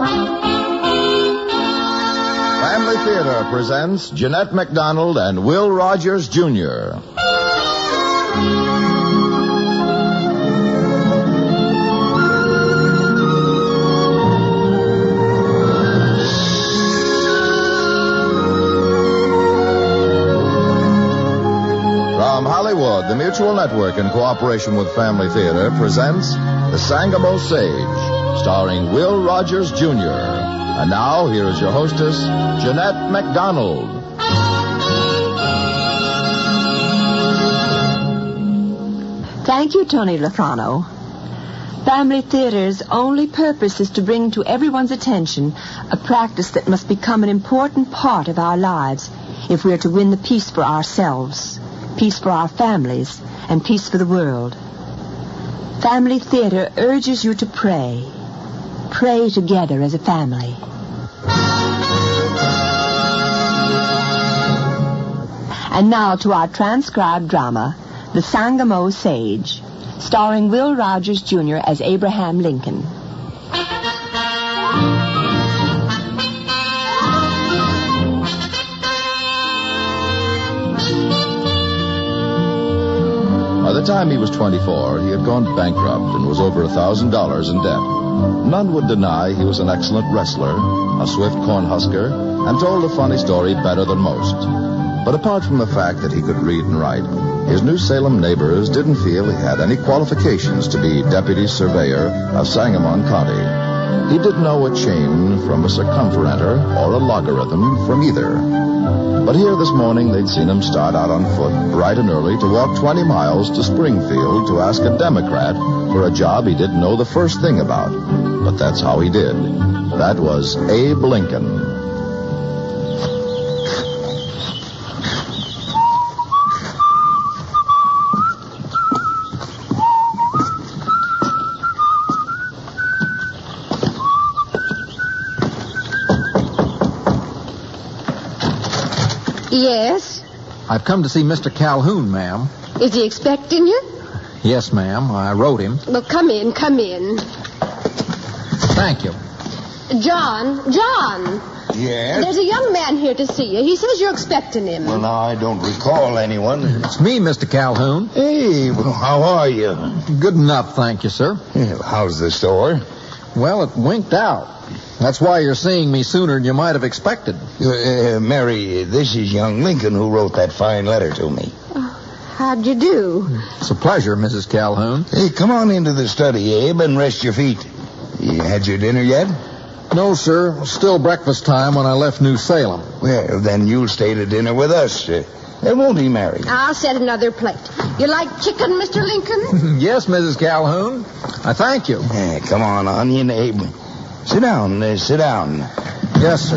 Family Theater presents Jeanette MacDonald and Will Rogers, Jr. From Hollywood, the Mutual Network, in cooperation with Family Theater, presents The Sangamo Sage, starring Will Rogers, Jr. And now, here is your hostess, Jeanette MacDonald. Thank you, Tony Lafrano. Family Theater's only purpose is to bring to everyone's attention a practice that must become an important part of our lives if we are to win the peace for ourselves, peace for our families, and peace for the world. Family Theater urges you to pray. Pray together as a family. And now to our transcribed drama, The Sangamo Sage, starring Will Rogers, Jr. as Abraham Lincoln. By the time he was 24, he had gone bankrupt and was over $1,000 in debt. None would deny he was an excellent wrestler, a swift cornhusker, and told a funny story better than most. But apart from the fact that he could read and write, his New Salem neighbors didn't feel he had any qualifications to be deputy surveyor of Sangamon County. He didn't know a chain from a circumferenter or a logarithm from either. But here this morning, they'd seen him start out on foot bright and early to walk 20 miles to Springfield to ask a Democrat for a job he didn't know the first thing about. But that's how he did. That was Abe Lincoln. Yes? I've come to see Mr. Calhoun, ma'am. Is he expecting you? Yes, ma'am. I wrote him. Well, come in. Thank you. John. Yes? There's a young man here to see you. He says you're expecting him. Well, now, I don't recall anyone. It's me, Mr. Calhoun. Hey, well, how are you? Good enough, thank you, sir. Yeah, how's the store? Well, it winked out. That's why you're seeing me sooner than you might have expected. Mary, this is young Lincoln who wrote that fine letter to me. How'd you do? It's a pleasure, Mrs. Calhoun. Hey, come on into the study, Abe, and rest your feet. You had your dinner yet? No, sir. Still breakfast time when I left New Salem. Well, then you'll stay to dinner with us. Won't he, Mary? I'll set another plate. You like chicken, Mr. Lincoln? Yes, Mrs. Calhoun. I thank you. Come on, onion, Abe. Sit down. Yes, sir.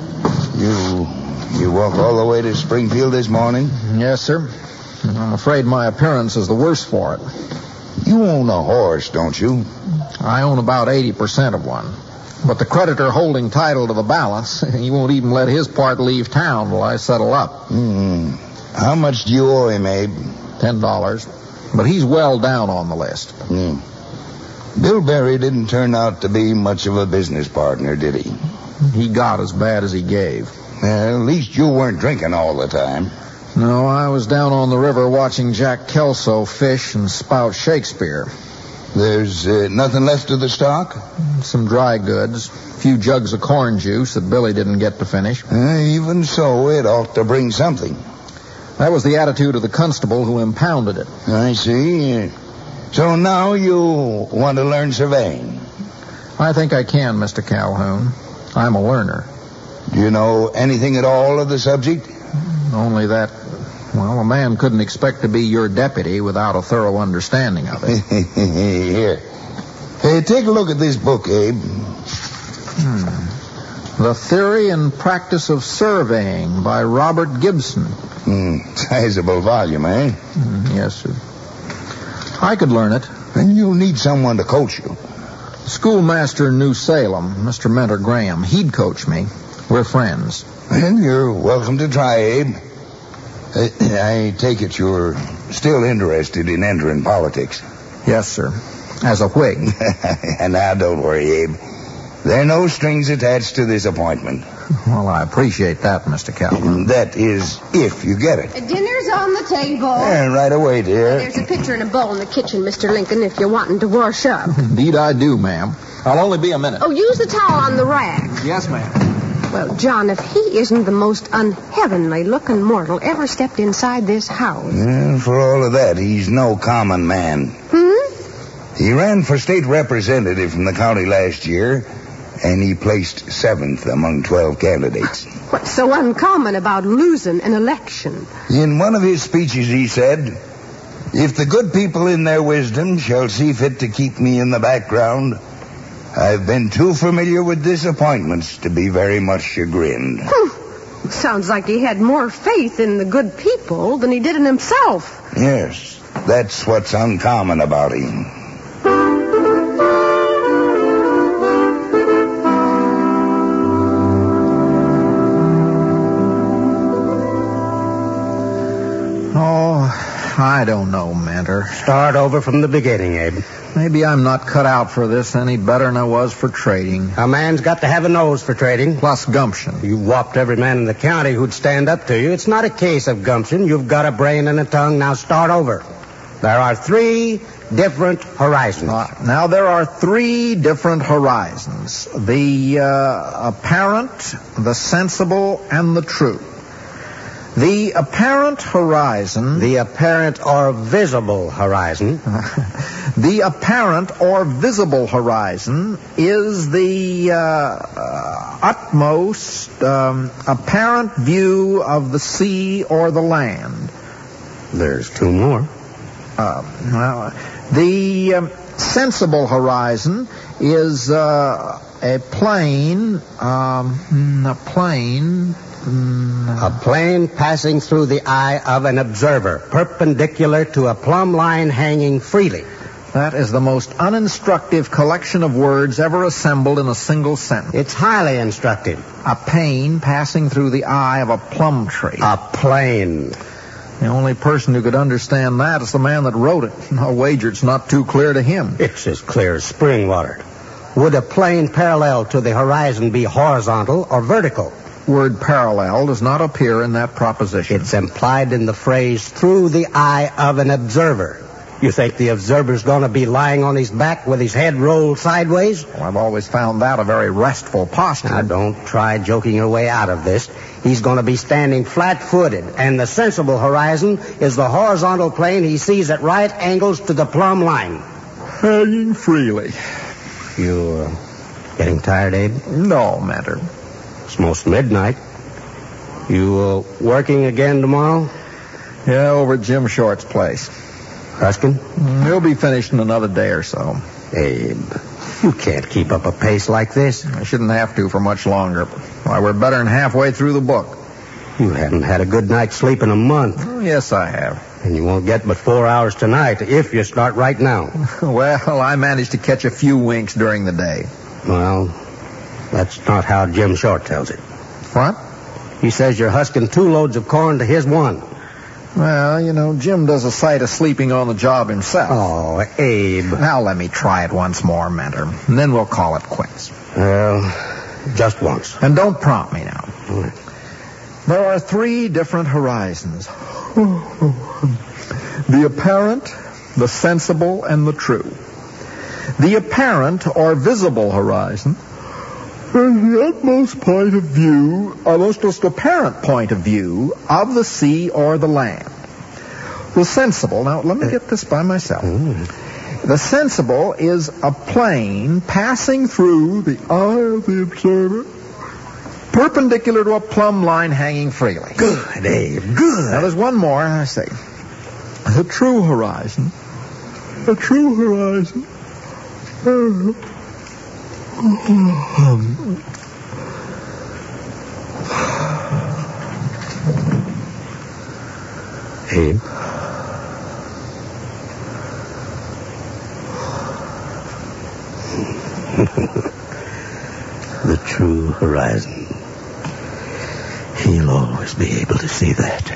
You walk all the way to Springfield this morning? Yes, sir. I'm afraid my appearance is the worse for it. You own a horse, don't you? I own about 80% of one. But the creditor holding title to the balance, he won't even let his part leave town till I settle up. How much do you owe him, Abe? $10. But he's well down on the list. Bill Berry didn't turn out to be much of a business partner, did he? He got as bad as he gave. Well, at least you weren't drinking all the time. No, I was down on the river watching Jack Kelso fish and spout Shakespeare. There's nothing left of the stock? Some dry goods, a few jugs of corn juice that Billy didn't get to finish. Even so, it ought to bring something. That was the attitude of the constable who impounded it. I see. So now you want to learn surveying? I think I can, Mr. Calhoun. I'm a learner. Do you know anything at all of the subject? Only that, well, a man couldn't expect to be your deputy without a thorough understanding of it. Here. Hey, take a look at this book, Abe. The Theory and Practice of Surveying by Robert Gibson. Sizable volume, eh? Yes, sir. I could learn it. Then you'll need someone to coach you. Schoolmaster in New Salem, Mr. Mentor Graham, he'd coach me. We're friends. Well, you're welcome to try, Abe. I take it you're still interested in entering politics. Yes, sir. As a Whig. And now, don't worry, Abe. There are no strings attached to this appointment. Well, I appreciate that, Mr. Calvin. That is, if you get it. Dinner's on the table. Yeah, right away, dear. There's a pitcher and a bowl in the kitchen, Mr. Lincoln, if you're wanting to wash up. Indeed I do, ma'am. I'll only be a minute. Oh, use the towel on the rack. Yes, ma'am. Well, John, if he isn't the most unheavenly-looking mortal ever stepped inside this house. Yeah, for all of that, he's no common man. He ran for state representative from the county last year, and he placed 7th among 12 candidates. What's so uncommon about losing an election? In one of his speeches, he said, "If the good people in their wisdom shall see fit to keep me in the background, I've been too familiar with disappointments to be very much chagrined." Sounds like he had more faith in the good people than he did in himself. Yes, that's what's uncommon about him. I don't know, Mentor. Start over from the beginning, Abe. Maybe I'm not cut out for this any better than I was for trading. A man's got to have a nose for trading. Plus gumption. You whopped every man in the county who'd stand up to you. It's not a case of gumption. You've got a brain and a tongue. Now start over. There are 3 different horizons. Now there are 3 different horizons. The apparent, the sensible, and the true. The apparent horizon... The apparent or visible horizon. The apparent or visible horizon is the utmost apparent view of the sea or the land. There's 2 more. The sensible horizon is a plane passing through the eye of an observer, perpendicular to a plumb line hanging freely. That is the most uninstructive collection of words ever assembled in a single sentence. It's highly instructive. A pane passing through the eye of a plum tree. A plane. The only person who could understand that is the man that wrote it. I'll wager it's not too clear to him. It's as clear as spring water. Would a plane parallel to the horizon be horizontal or vertical? Word parallel does not appear in that proposition. It's implied in the phrase through the eye of an observer. You think the observer's going to be lying on his back with his head rolled sideways? Well, I've always found that a very restful posture. Now, don't try joking your way out of this. He's going to be standing flat-footed, and the sensible horizon is the horizontal plane he sees at right angles to the plumb line. Hanging freely. You're getting tired, Abe? No, Mentor. It's most midnight. You working again tomorrow? Yeah, over at Jim Short's place. Ruskin? He'll be finished in another day or so. Abe, you can't keep up a pace like this. I shouldn't have to for much longer. Why, we're better than halfway through the book. You haven't had a good night's sleep in a month. Oh, yes, I have. And you won't get but 4 hours tonight if you start right now. Well, I managed to catch a few winks during the day. Well, that's not how Jim Short tells it. What? He says you're husking 2 loads of corn to his 1. Well, you know, Jim does a sight of sleeping on the job himself. Oh, Abe. Now let me try it once more, Mentor, and then we'll call it quits. Well, just once. And don't prompt me now. All right. There are 3 different horizons. The apparent, the sensible, and the true. The apparent or visible horizon is the utmost point of view, most apparent point of view of the sea or the land. The sensible, now let me get this by myself. The sensible is a plane passing through the eye of the observer, perpendicular to a plumb line hanging freely. Good, Abe, good. Now there's one more, I say. The true horizon. The true horizon. Abe? The true horizon. He'll always be able to see that.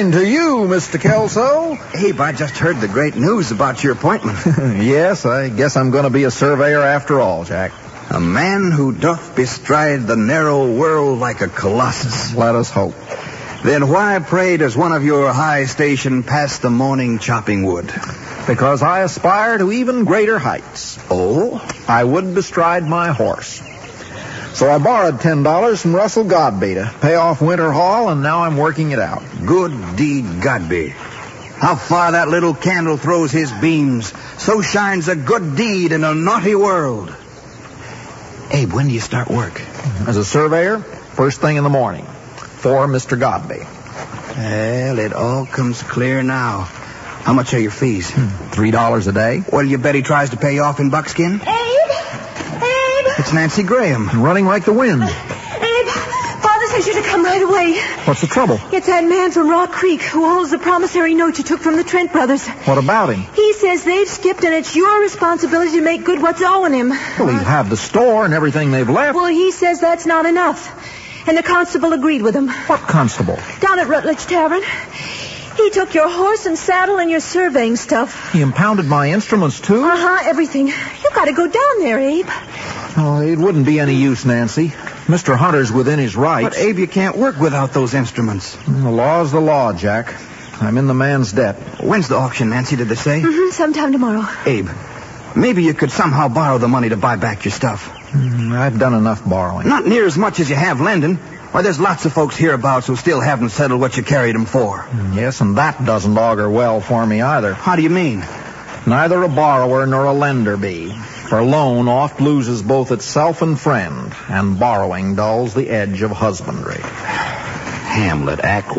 morning to you, Mr. Kelso. Abe, I just heard the great news about your appointment. Yes, I guess I'm going to be a surveyor after all, Jack. A man who doth bestride the narrow world like a colossus. Let us hope. Then why, pray, does one of your high station pass the morning chopping wood? Because I aspire to even greater heights. Oh? I would bestride my horse. So I borrowed $10 from Russell Godby to pay off Winter Hall, and now I'm working it out. Good deed, Godby. How far that little candle throws his beams, so shines a good deed in a naughty world. Abe, when do you start work? As a surveyor, first thing in the morning. For Mr. Godby. Well, it all comes clear now. How much are your fees? $3 a day. Well, you bet he tries to pay you off in buckskin? Abe! It's Nancy Graham. Running like the wind. Abe! Father says you to come right away. What's the trouble? It's that man from Rock Creek who holds the promissory note you took from the Trent brothers. What about him? He says they've skipped and it's your responsibility to make good what's owing him. Well, he'd have the store and everything they've left. Well, he says that's not enough. And the constable agreed with him. What constable? Down at Rutledge Tavern. He took your horse and saddle and your surveying stuff. He impounded my instruments, too? Uh-huh, everything. You got to go down there, Abe. Oh, it wouldn't be any use, Nancy. Mr. Hunter's within his rights. But, Abe, you can't work without those instruments. The law's the law, Jack. I'm in the man's debt. When's the auction, Nancy, did they say? Sometime tomorrow. Abe, maybe you could somehow borrow the money to buy back your stuff. I've done enough borrowing. Not near as much as you have lending. Why, there's lots of folks hereabouts who still haven't settled what you carried them for. Yes, and that doesn't augur well for me either. How do you mean? Neither a borrower nor a lender be. For loan oft loses both itself and friend, and borrowing dulls the edge of husbandry. Hamlet, Act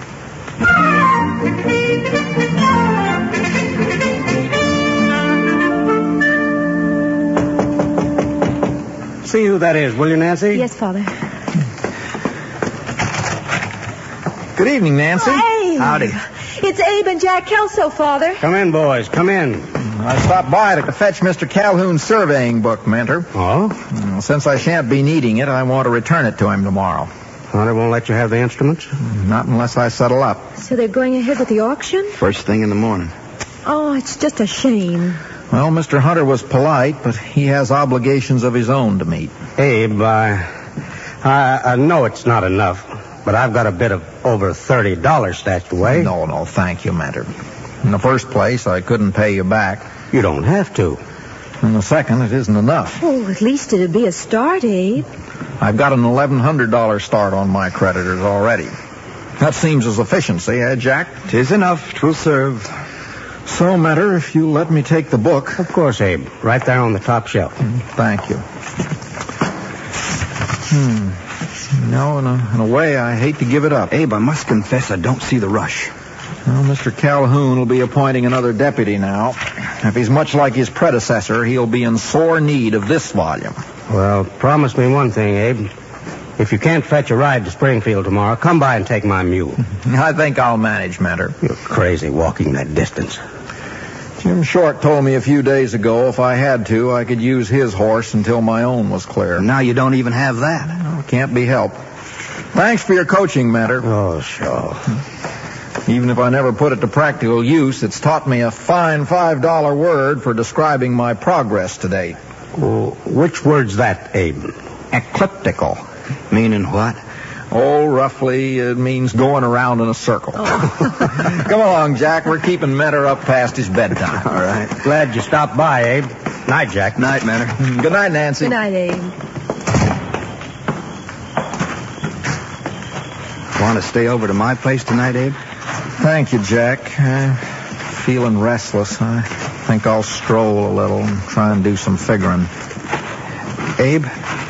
1. See who that is, will you, Nancy? Yes, Father. Good evening, Nancy. Abe. Howdy. It's Abe and Jack Kelso, Father. Come in, boys. Come in. I stopped by to fetch Mr. Calhoun's surveying book, Mentor. Oh? Since I shan't be needing it, I want to return it to him tomorrow. Hunter won't let you have the instruments? Not unless I settle up. So they're going ahead with the auction? First thing in the morning. Oh, it's just a shame. Well, Mr. Hunter was polite, but he has obligations of his own to meet. Abe, I know it's not enough, but I've got a bit of over $30 stashed away. No, thank you, Mentor. In the first place, I couldn't pay you back. You don't have to. In the second, it isn't enough. Oh, at least it'd be a start, Abe. I've got an $1,100 start on my creditors already. That seems as efficiency, eh, Jack? 'Tis enough. 'Twill serve. So, Mentor, if you let me take the book. Of course, Abe. Right there on the top shelf. Thank you. No, in a way, I hate to give it up. Abe, I must confess I don't see the rush. Well, Mr. Calhoun will be appointing another deputy now. If he's much like his predecessor, he'll be in sore need of this volume. Well, promise me one thing, Abe. If you can't fetch a ride to Springfield tomorrow, come by and take my mule. I think I'll manage, Mentor. You're crazy walking that distance. Jim Short told me a few days ago if I had to, I could use his horse until my own was clear. Now you don't even have that. Well, can't be helped. Thanks for your coaching, Mentor. Oh, sure. Even if I never put it to practical use, it's taught me a fine $5 word for describing my progress today. Well, which word's that, Abe? Ecliptical. Meaning what? Oh, roughly, it means going around in a circle. Come along, Jack. We're keeping Mentor up past his bedtime. All right. Glad you stopped by, Abe. Night, Jack. Night, Mentor. Good night, Nancy. Good night, Abe. Want to stay over to my place tonight, Abe? Thank you, Jack. I'm feeling restless. I think I'll stroll a little and try and do some figuring. Abe?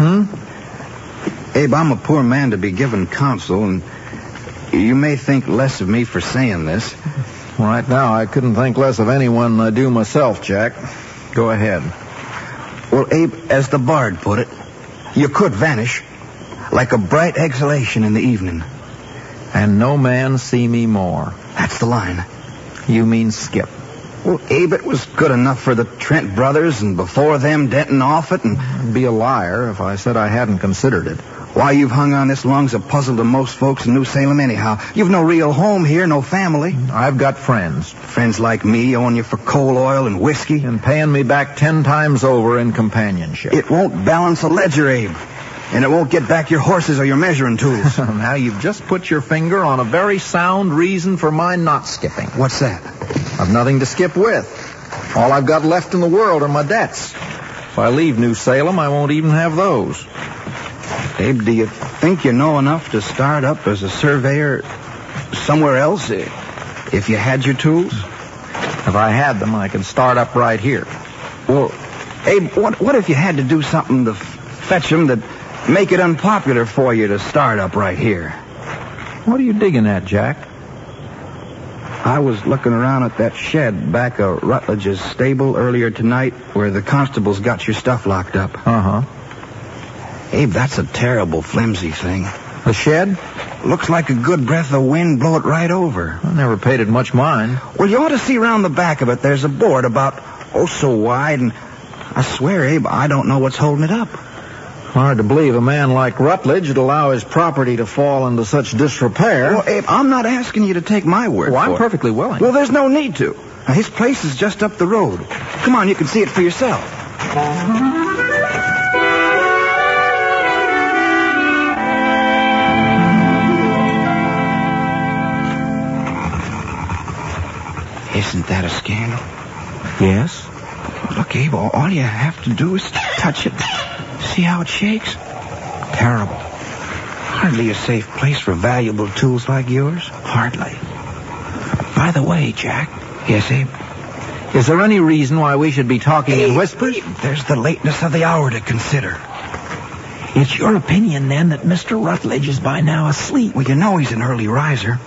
Abe, I'm a poor man to be given counsel, and you may think less of me for saying this. Right now, I couldn't think less of anyone than I do myself, Jack. Go ahead. Well, Abe, as the bard put it, you could vanish like a bright exhalation in the evening. And no man see me more. That's the line. You mean Skip? Well, Abe, it was good enough for the Trent brothers, and before them, Denton Offutt, and... I'd be a liar if I said I hadn't considered it. Why you've hung on this long's a puzzle to most folks in New Salem anyhow. You've no real home here, no family. I've got friends. Friends like me owing you for coal oil and whiskey. And paying me back 10 times over in companionship. It won't balance a ledger, Abe. And it won't get back your horses or your measuring tools. Now, you've just put your finger on a very sound reason for my not skipping. What's that? I've nothing to skip with. All I've got left in the world are my debts. If I leave New Salem, I won't even have those. Abe, do you think you know enough to start up as a surveyor somewhere else if you had your tools? If I had them, I could start up right here. Well, Abe, what if you had to do something to fetch them that make it unpopular for you to start up right here? What are you digging at, Jack? I was looking around at that shed back of Rutledge's stable earlier tonight where the constables got your stuff locked up. Uh-huh. Abe, that's a terrible flimsy thing. The shed? Looks like a good breath of wind blow it right over. I never paid it much mind. Well, you ought to see around the back of it. There's a board about, so wide, and I swear, Abe, I don't know what's holding it up. Hard to believe a man like Rutledge would allow his property to fall into such disrepair. Well, Abe, I'm not asking you to take my word for it. I'm perfectly willing. Well, there's no need to. Now, his place is just up the road. Come on, you can see it for yourself. Isn't that a scandal? Yes. Look, Abe, all you have to do is touch it. See how it shakes? Terrible. Hardly a safe place for valuable tools like yours. Hardly. By the way, Jack. Yes, Abe? Is there any reason why we should be talking in whispers? There's the lateness of the hour to consider. It's your opinion, then, that Mr. Rutledge is by now asleep? Well, you know he's an early riser.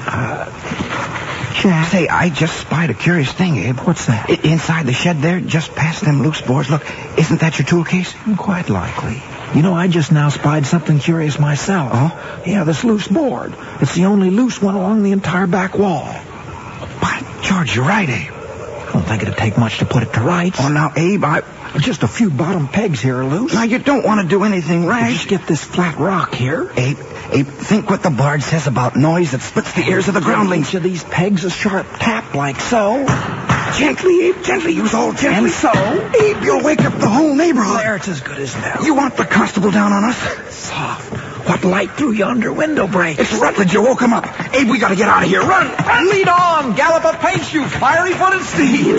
Jack. Say, I just spied a curious thing, Abe. What's that? Inside the shed there, just past them loose boards. Look, isn't that your tool case? Quite likely. You know, I just now spied something curious myself. Oh? Yeah, this loose board. It's the only loose one along the entire back wall. By George, you're right, Abe. I don't think it'd take much to put it to rights. Oh, now, Abe, just a few bottom pegs here are loose. Now, you don't want to do anything rash. Just get this flat rock here. Abe, think what the bard says about noise that splits the ears of the groundlings. Each of these pegs a sharp tap like so. Gently, Abe, gently. Use all gently. And so? Abe, you'll wake up the whole neighborhood. There, it's as good as new. You want the constable down on us? Soft. What light through yonder window breaks? It's Rutledge. You woke him up. Abe, we got to get out of here. Run! Lead on! Gallop apace, you fiery-footed steed!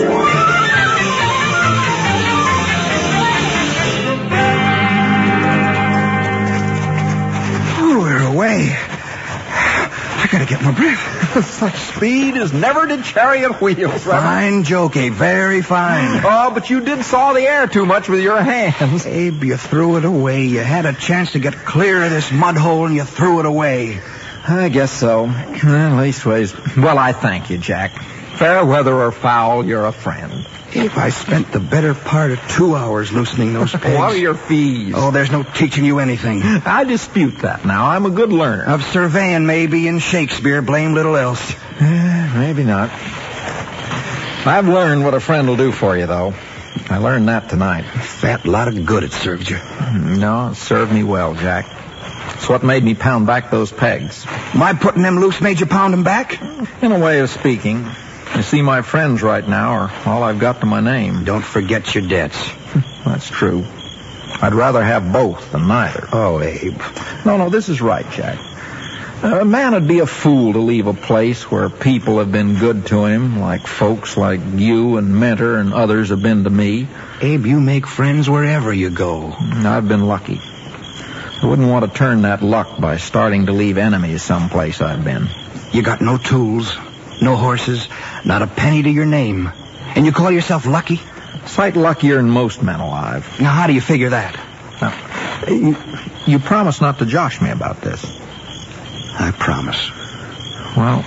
We're away. I gotta get my breath. Such speed as never did chariot wheels. Fine joke, Abe. Very fine. Oh, but you did saw the air too much with your hands. Abe, you threw it away. You had a chance to get clear of this mud hole, and you threw it away. I guess so. Leastways, well, I thank you, Jack. Fair weather or foul, you're a friend. Abe, I spent the better part of 2 hours loosening those pegs. What are your fees? Oh, there's no teaching you anything. I dispute that now. I'm a good learner. Of surveying, maybe, and Shakespeare, blame little else. Maybe not. I've learned what a friend will do for you, though. I learned that tonight. Fat lot of good it served you. No, it served me well, Jack. It's what made me pound back those pegs. My putting them loose made you pound them back? In a way of speaking. You see, my friends right now are all I've got to my name. Don't forget your debts. That's true. I'd rather have both than neither. Oh, Abe. No, this is right, Jack. A man would be a fool to leave a place where people have been good to him, like folks like you and Mentor and others have been to me. Abe, you make friends wherever you go. I've been lucky. I wouldn't want to turn that luck by starting to leave enemies someplace I've been. You got no tools, no horses, not a penny to your name. And you call yourself lucky? Sight luckier than most men alive. Now, how do you figure that? Now, you promise not to josh me about this. I promise. Well,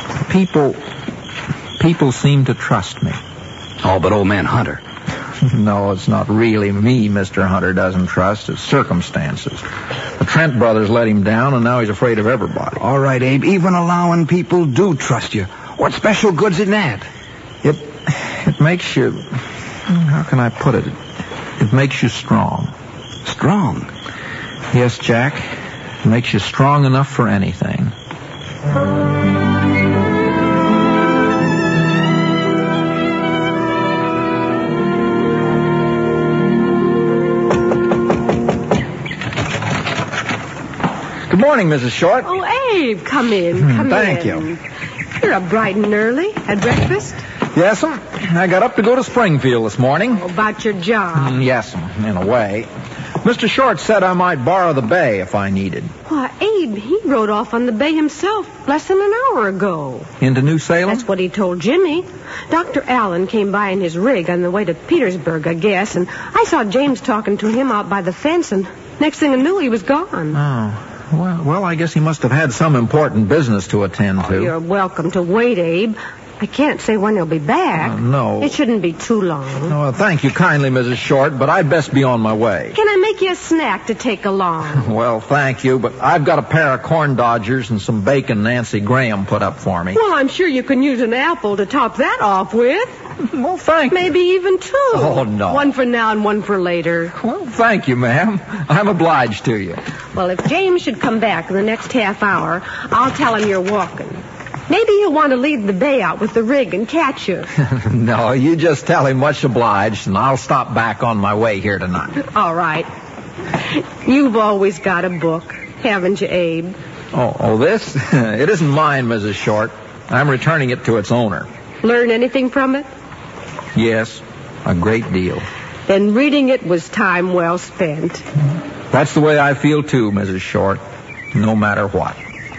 people seem to trust me. Oh, but old man Hunter. No, it's not really me Mr. Hunter doesn't trust. It's circumstances. The Trent brothers let him down, and now he's afraid of everybody. All right, Abe, even allowing people do trust you. What special good's in that? It makes you... How can I put it? It makes you strong. Strong? Yes, Jack. It makes you strong enough for anything. Good morning, Mrs. Short. Oh, Abe, come in. Come Thank in. you. You're up bright and early. Had breakfast? Yes'm. I got up to go to Springfield this morning. Oh, about your job. Yes'm, in a way. Mr. Short said I might borrow the bay if I needed. Why, Abe, he rode off on the bay himself less than an hour ago. Into New Salem? That's what he told Jimmy. Dr. Allen came by in his rig on the way to Petersburg, I guess, and I saw James talking to him out by the fence, and next thing I knew, he was gone. Oh. Well, I guess he must have had some important business to attend to. You're welcome to wait, Abe. I can't say when he'll be back. No. It shouldn't be too long. Oh, thank you kindly, Mrs. Short, but I'd best be on my way. Can I make you a snack to take along? Well, thank you, but I've got a pair of corn dodgers and some bacon Nancy Graham put up for me. Well, I'm sure you can use an apple to top that off with. Well, thank you. Maybe even two. Oh, no. One for now and one for later. Well, thank you, ma'am. I'm obliged to you. Well, if James should come back in the next half hour, I'll tell him you're walking. Maybe he'll want to lead the bay out with the rig and catch you. No, you just tell him much obliged, and I'll stop back on my way here tonight. All right. You've always got a book, haven't you, Abe? Oh, this? It isn't mine, Mrs. Short. I'm returning it to its owner. Learn anything from it? Yes, a great deal. Then reading it was time well spent. That's the way I feel, too, Mrs. Short, no matter what.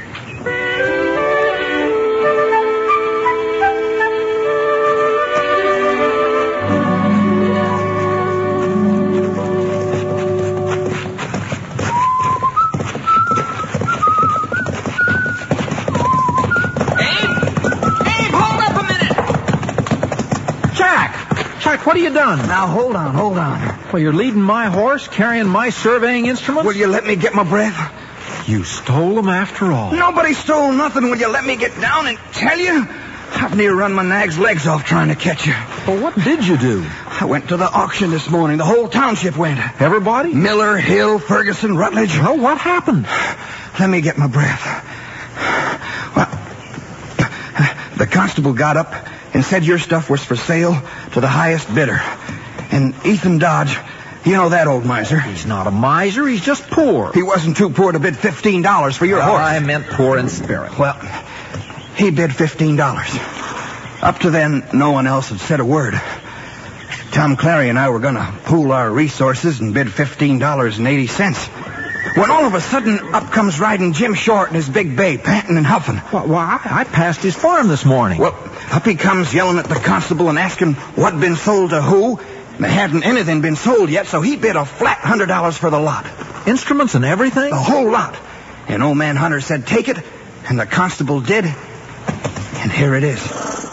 What have you done? Now, hold on. Well, you're leading my horse, carrying my surveying instruments? Will you let me get my breath? You stole them after all. Nobody stole nothing. Will you let me get down and tell you? I've near run my nag's legs off trying to catch you. Well, what did you do? I went to the auction this morning. The whole township went. Everybody? Miller, Hill, Ferguson, Rutledge. Well, what happened? Let me get my breath. Well, the constable got up and said your stuff was for sale to the highest bidder. And Ethan Dodge, you know that old miser. He's not a miser. He's just poor. He wasn't too poor to bid $15 for your horse. I meant poor in spirit. Well, he bid $15. Up to then, no one else had said a word. Tom Clary and I were going to pool our resources and bid $15.80. When all of a sudden, up comes riding Jim Short in his big bay, panting and huffing. Why, I passed his farm this morning. Well, up he comes yelling at the constable and asking what'd been sold to who. There hadn't anything been sold yet, so he bid a flat $100 for the lot. Instruments and everything? The whole lot. And old man Hunter said, take it, and the constable did. And here it is.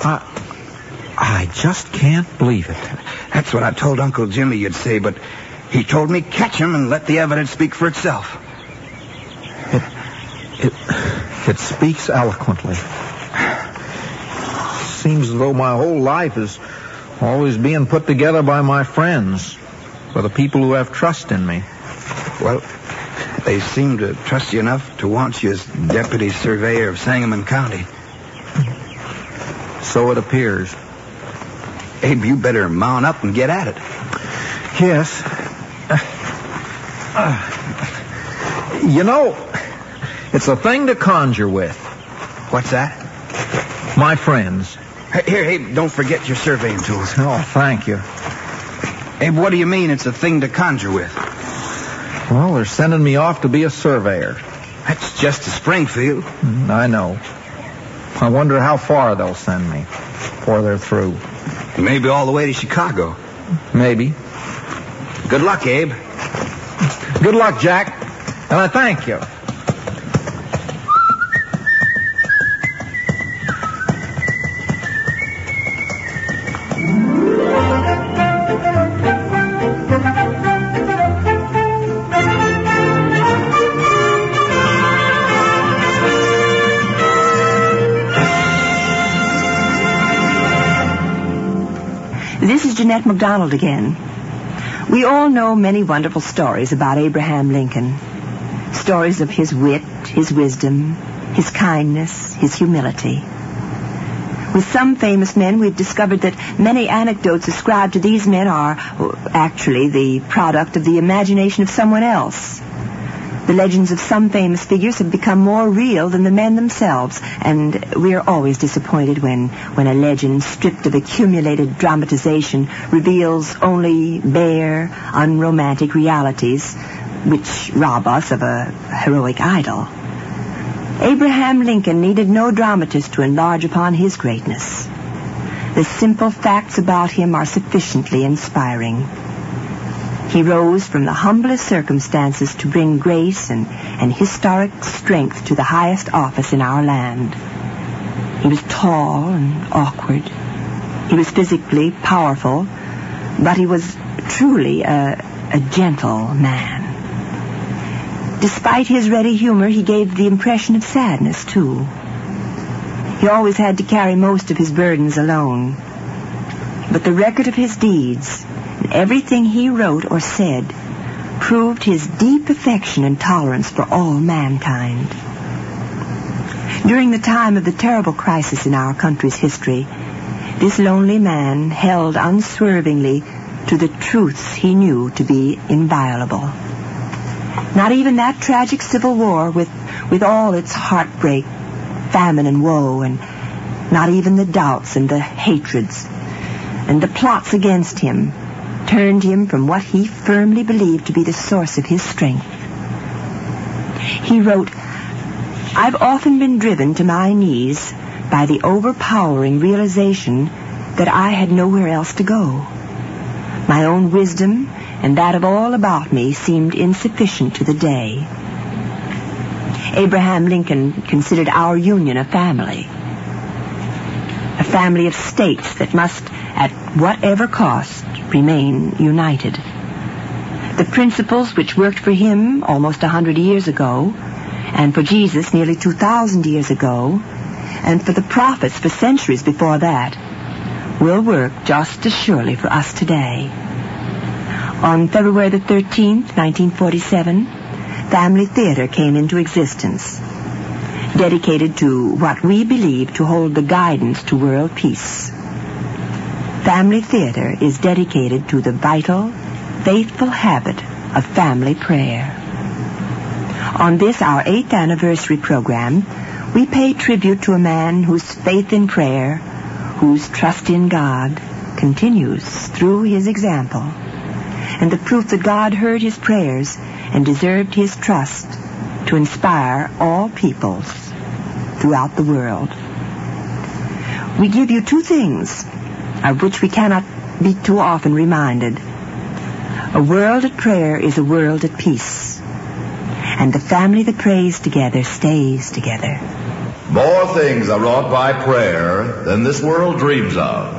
I just can't believe it. That's what I told Uncle Jimmy you'd say, but he told me catch him and let the evidence speak for itself. It speaks eloquently. Seems as though my whole life is always being put together by my friends, by the people who have trust in me. Well, they seem to trust you enough to want you as deputy surveyor of Sangamon County. So it appears. Abe, you better mount up and get at it. Yes. You know, it's a thing to conjure with. What's that? My friends. Here, Abe, don't forget your surveying tools. Oh, thank you. Abe, what do you mean it's a thing to conjure with? Well, they're sending me off to be a surveyor. That's just to Springfield. I know. I wonder how far they'll send me before they're through. Maybe all the way to Chicago. Maybe. Good luck, Abe. Good luck, Jack. And I thank you. This is Jeanette MacDonald again. We all know many wonderful stories about Abraham Lincoln. stories of his wit, his wisdom, his kindness, his humility. With some famous men, we've discovered that many anecdotes ascribed to these men are actually the product of the imagination of someone else. The legends of some famous figures have become more real than the men themselves, and we are always disappointed when a legend stripped of accumulated dramatization reveals only bare, unromantic realities, which rob us of a heroic idol. Abraham Lincoln needed no dramatist to enlarge upon his greatness. The simple facts about him are sufficiently inspiring. He rose from the humblest circumstances to bring grace and historic strength to the highest office in our land. He was tall and awkward. He was physically powerful, but he was truly a gentle man. Despite his ready humor, he gave the impression of sadness, too. He always had to carry most of his burdens alone. But the record of his deeds and everything he wrote or said proved his deep affection and tolerance for all mankind. During the time of the terrible crisis in our country's history, this lonely man held unswervingly to the truths he knew to be inviolable. Not even that tragic civil war with all its heartbreak, famine and woe, and not even the doubts and the hatreds and the plots against him turned him from what he firmly believed to be the source of his strength. He wrote, "I've often been driven to my knees by the overpowering realization that I had nowhere else to go. My own wisdom and that of all about me seemed insufficient to the day." Abraham Lincoln considered our Union a family of states that must, at whatever cost, remain united. The principles which worked for him almost 100 years ago, and for Jesus nearly 2,000 years ago, and for the prophets for centuries before that, will work just as surely for us today. On February the 13th, 1947, Family Theater came into existence, dedicated to what we believe to hold the guidance to world peace. Family Theater is dedicated to the vital, faithful habit of family prayer. On this, our 8th anniversary program, we pay tribute to a man whose faith in prayer, whose trust in God, continues through his example, and the proof that God heard his prayers and deserved his trust to inspire all peoples throughout the world. We give you two things of which we cannot be too often reminded. A world at prayer is a world at peace, and the family that prays together stays together. More things are wrought by prayer than this world dreams of.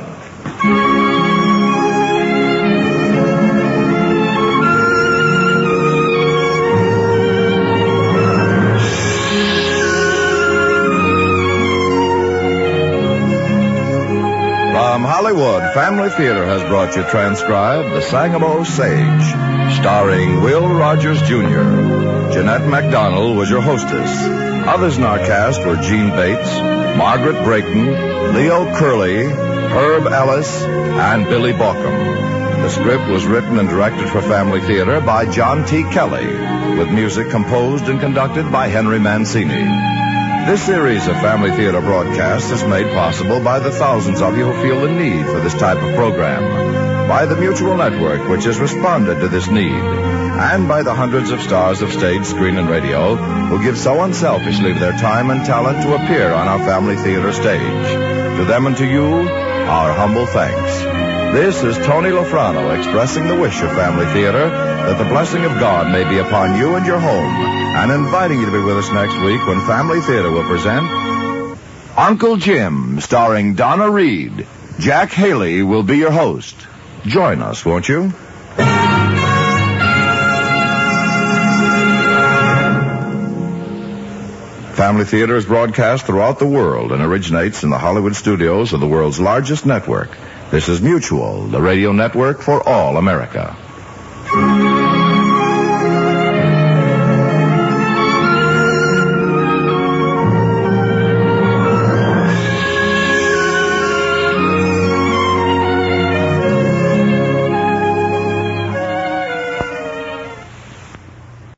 From Hollywood, Family Theater has brought you transcribed The Sangamo Sage, starring Will Rogers Jr. Jeanette MacDonald was your hostess. Others in our cast were Gene Bates, Margaret Brayton, Leo Curley, Herb Ellis, and Billy Baucom. The script was written and directed for Family Theater by John T. Kelly, with music composed and conducted by Henry Mancini. This series of Family Theater broadcasts is made possible by the thousands of you who feel the need for this type of program, by the Mutual Network, which has responded to this need, and by the hundreds of stars of stage, screen, and radio who give so unselfishly their time and talent to appear on our Family Theater stage. To them and to you, our humble thanks. This is Tony Lofrano expressing the wish of Family Theater that the blessing of God may be upon you and your home, and inviting you to be with us next week when Family Theater will present Uncle Jim, starring Donna Reed. Jack Haley will be your host. Join us, won't you? Family Theater is broadcast throughout the world and originates in the Hollywood studios of the world's largest network. This is Mutual, the radio network for all America.